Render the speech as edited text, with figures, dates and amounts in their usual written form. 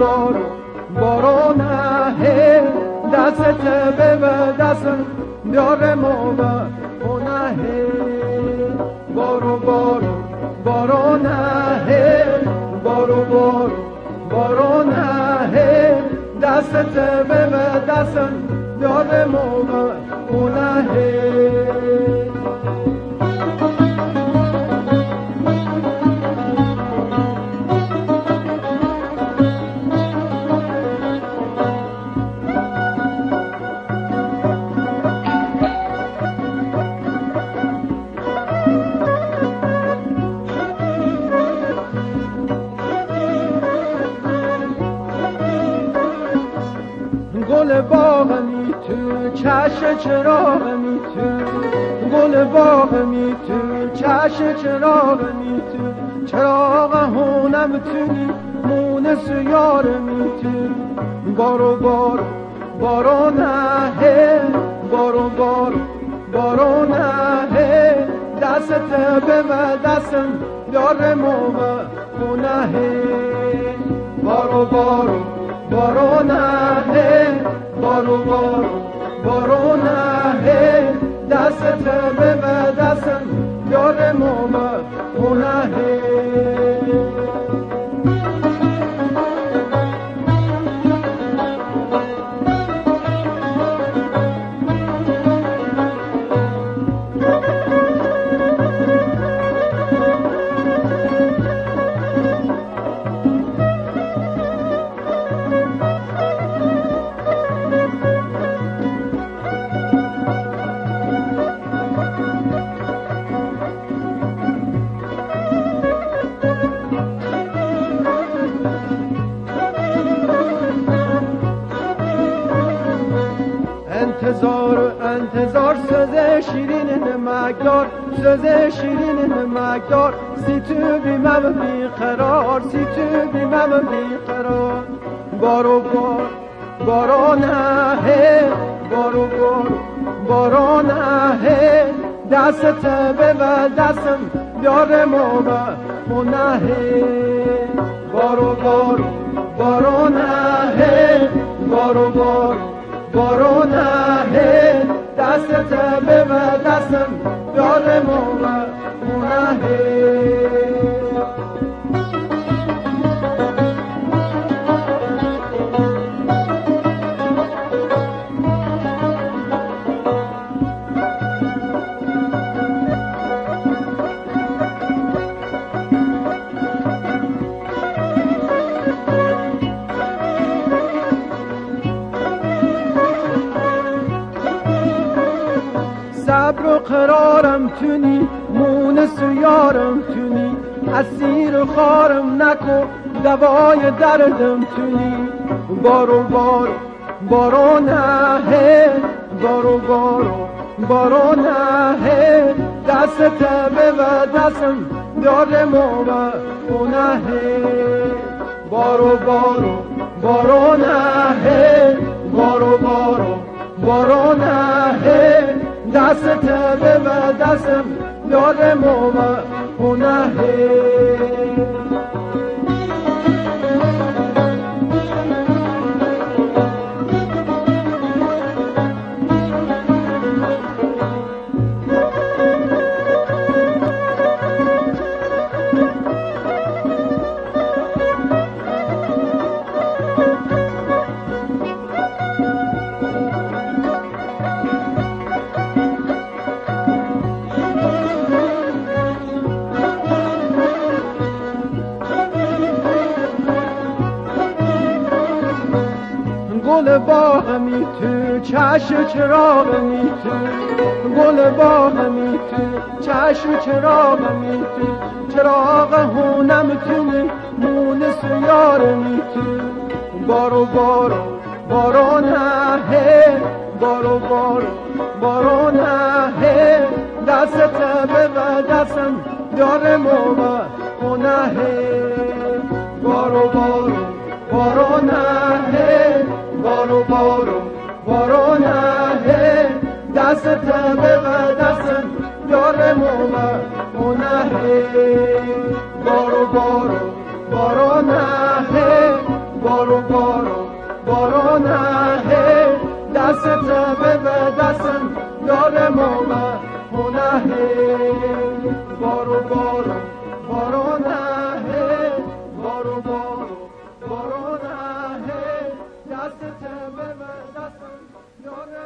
بارو بارو نه دست به دستم بیار موبا نه بارو بارو بارو نه بارو بارو بارو نه دست به دستم بیار موبا نه گل باغمی تو چشم چراغمی تو گل باغمی تو چشم چراغمی تو چراغ هونم تونی مونس یارمی تو بارو بارو بارو نه بارو بارو بارو نه دست به دستم بیار موبا نه بارو بارو بارو نه بارو بارو بارو نه دست به دستم بیار موبا نه انتظار سوز شیرین نمکدار سوز شیرین نمکدار سی تو بیمم بیقرار سی تو بیمم بیقرار بارو بار بارو نه بارو بار بارو نه دست به دستم بیار موبا نه بارو بارو بارو نه بارو بارو بارو نه دست به دستم بیار موبا نه صبر و قرارم تونی مونس و یارم تونی اسیر و خارم نکن دوای دردم تونی بارو بارو بارو نه بارو بارو بارو نه دست به دستم بیار موبا نه بارو بارو بارو نه بارو بارو بارو نه دست به دستم بیار موبا نه گل باغمی تو چشم چراغمی تو گل باغمی تو چشم چراغمی تو چراغ هونم تونی مونس یارمی تو بارو بارو بارو نه بارو بارو بارو نه دست به دستم بیار موبا نه بارو بارو بارو نه بارو بارو بارو نه دست به دستم بیار موبا نه بارو بارو بارو نه بارو ستبه به دستن داره موقع هنه بارو بارو